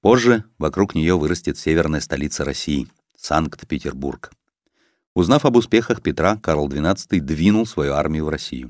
Позже вокруг нее вырастет северная столица России — Санкт-Петербург. Узнав об успехах Петра, Карл XII двинул свою армию в Россию.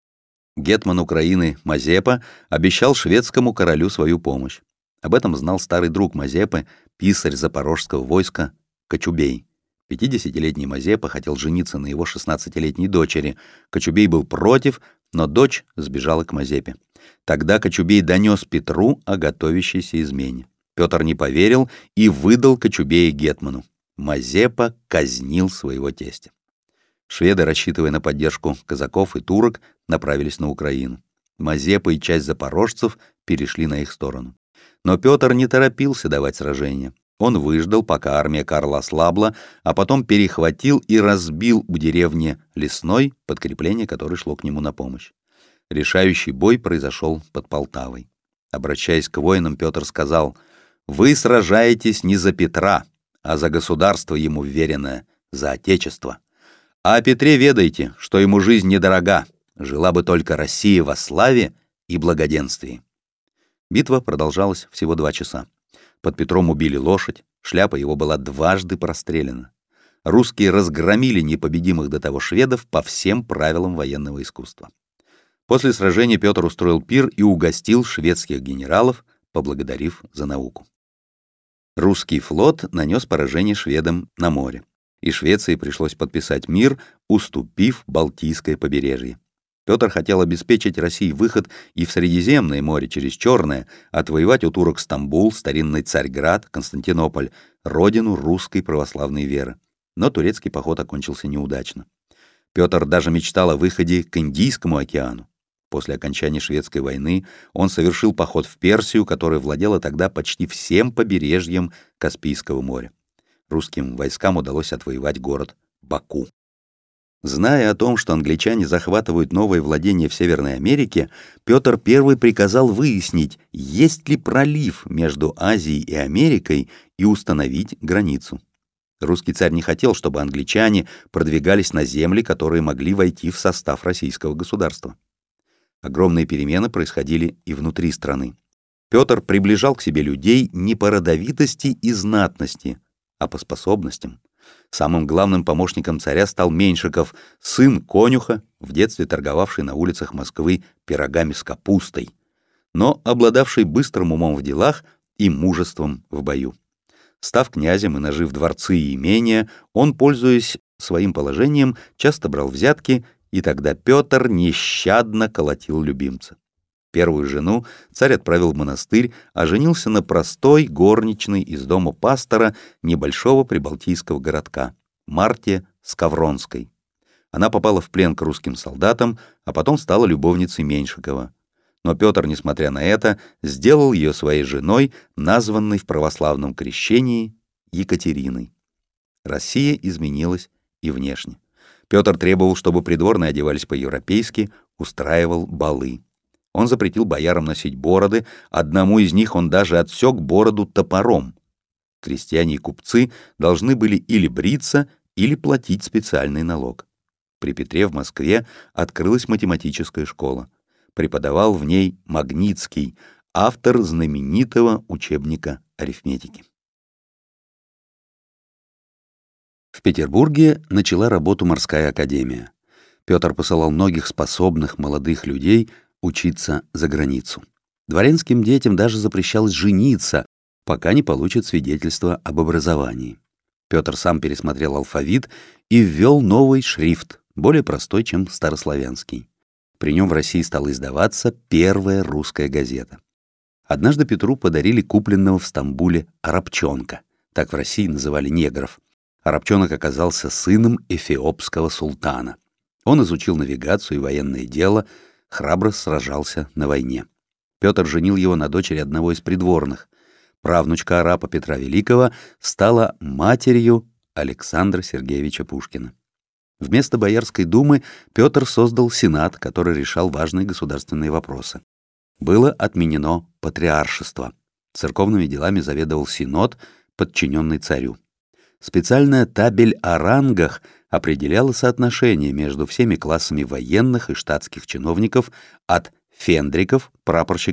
Гетман Украины Мазепа обещал шведскому королю свою помощь. Об этом знал старый друг Мазепы, писарь запорожского войска Кочубей. 50-летний Мазепа хотел жениться на его 16-летней дочери. Кочубей был против, но дочь сбежала к Мазепе. Тогда Кочубей донес Петру о готовящейся измене. Петр не поверил и выдал Кочубея гетману. Мазепа казнил своего тестя. Шведы, рассчитывая на поддержку казаков и турок, направились на Украину. Мазепа и часть запорожцев перешли на их сторону. Но Петр не торопился давать сражение. Он выждал, пока армия Карла ослабла, а потом перехватил и разбил у деревни Лесной подкрепление, которое шло к нему на помощь. Решающий бой произошел под Полтавой. Обращаясь к воинам, Петр сказал: «Вы сражаетесь не за Петра, а за государство ему вверенное, за отечество. А о Петре ведайте, что ему жизнь недорога, жила бы только Россия во славе и благоденствии». Битва продолжалась всего 2 часа. Под Петром убили лошадь, шляпа его была дважды прострелена. Русские разгромили непобедимых до того шведов по всем правилам военного искусства. После сражения Петр устроил пир и угостил шведских генералов, поблагодарив за науку. Русский флот нанес поражение шведам на море, и Швеции пришлось подписать мир, уступив Балтийское побережье. Петр хотел обеспечить России выход и в Средиземное море через Черное, отвоевать у турок Стамбул, старинный Царьград, Константинополь, родину русской православной веры. Но турецкий поход окончился неудачно. Петр даже мечтал о выходе к Индийскому океану. После окончания шведской войны он совершил поход в Персию, которая владела тогда почти всем побережьем Каспийского моря. Русским войскам удалось отвоевать город Баку. Зная о том, что англичане захватывают новые владения в Северной Америке, Петр I приказал выяснить, есть ли пролив между Азией и Америкой, и установить границу. Русский царь не хотел, чтобы англичане продвигались на земли, которые могли войти в состав российского государства. Огромные перемены происходили и внутри страны. Петр приближал к себе людей не по родовитости и знатности, а по способностям. Самым главным помощником царя стал Меньшиков, сын конюха, в детстве торговавший на улицах Москвы пирогами с капустой, но обладавший быстрым умом в делах и мужеством в бою. Став князем и нажив дворцы и имения, он, пользуясь своим положением, часто брал взятки, и тогда Петр нещадно колотил любимца. Первую жену царь отправил в монастырь, а женился на простой горничной из дома пастора небольшого прибалтийского городка, Марте Скавронской. Она попала в плен к русским солдатам, а потом стала любовницей Меньшикова. Но Петр, несмотря на это, сделал ее своей женой, названной в православном крещении Екатериной. Россия изменилась и внешне. Петр требовал, чтобы придворные одевались по-европейски, устраивал балы. Он запретил боярам носить бороды, одному из них он даже отсек бороду топором. Крестьяне и купцы должны были или бриться, или платить специальный налог. При Петре в Москве открылась математическая школа. Преподавал в ней Магнитский, автор знаменитого учебника арифметики. В Петербурге начала работу морская академия. Петр посылал многих способных молодых людей учиться за границу. Дворянским детям даже запрещалось жениться, пока не получат свидетельство об образовании. Петр сам пересмотрел алфавит и ввел новый шрифт, более простой, чем старославянский. При нем в России стала издаваться первая русская газета. Однажды Петру подарили купленного в Стамбуле арабчонка. Так в России называли негров. Арабчонок оказался сыном эфиопского султана. Он изучил навигацию и военное дело, храбро сражался на войне. Петр женил его на дочери одного из придворных. Правнучка араба Петра Великого стала матерью Александра Сергеевича Пушкина. Вместо Боярской думы Петр создал Сенат, который решал важные государственные вопросы. Было отменено патриаршество. Церковными делами заведовал Синод, подчиненный царю. Специальная табель о рангах определяла соотношение между всеми классами военных и штатских чиновников от фендриков, прапорщиков,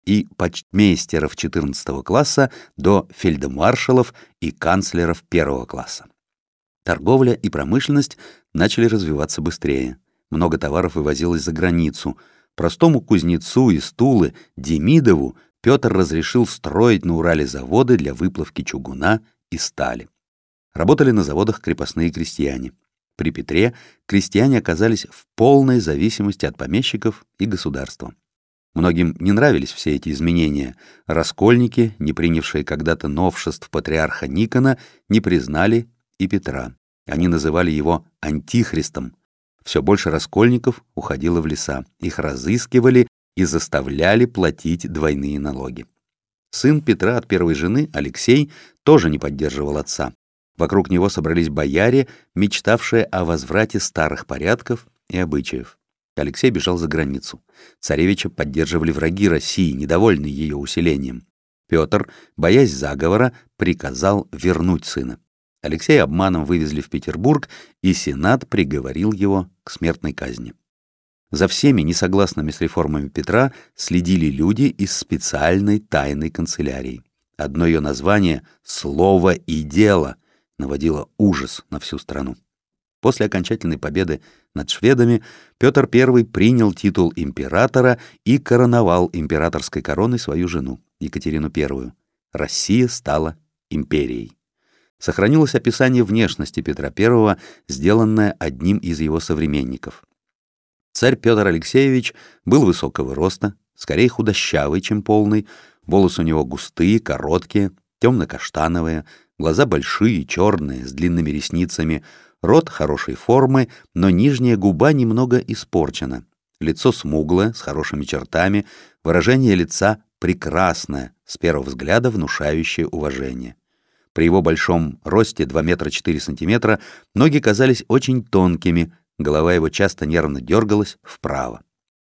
и почтмейстеров 14 класса до фельдмаршалов и канцлеров 1 класса. Торговля и промышленность начали развиваться быстрее. Много товаров вывозилось за границу. Простому кузнецу из Тулы Демидову Петр разрешил строить на Урале заводы для выплавки чугуна и стали. Работали на заводах крепостные крестьяне. При Петре крестьяне оказались в полной зависимости от помещиков и государства. Многим не нравились все эти изменения. Раскольники, не принявшие когда-то новшеств патриарха Никона, не признали и Петра. Они называли его антихристом. Все больше раскольников уходило в леса. Их разыскивали и заставляли платить двойные налоги. Сын Петра от первой жены, Алексей, тоже не поддерживал отца. Вокруг него собрались бояре, мечтавшие о возврате старых порядков и обычаев. Алексей бежал за границу. Царевича поддерживали враги России, недовольные ее усилением. Петр, боясь заговора, приказал вернуть сына. Алексея обманом вывезли в Петербург, и Сенат приговорил его к смертной казни. За всеми несогласными с реформами Петра следили люди из специальной тайной канцелярии. Одно ее название «Слово и дело» наводило ужас на всю страну. После окончательной победы над шведами Петр I принял титул императора и короновал императорской короной свою жену, Екатерину I. Россия стала империей. Сохранилось описание внешности Петра I, сделанное одним из его современников. Царь Петр Алексеевич был высокого роста, скорее худощавый, чем полный, волосы у него густые, короткие, темно-каштановые, глаза большие, черные, с длинными ресницами, рот хорошей формы, но нижняя губа немного испорчена. Лицо смуглое, с хорошими чертами, выражение лица прекрасное, с первого взгляда внушающее уважение. При его большом росте 2 метра 4 сантиметра ноги казались очень тонкими, голова его часто нервно дергалась вправо.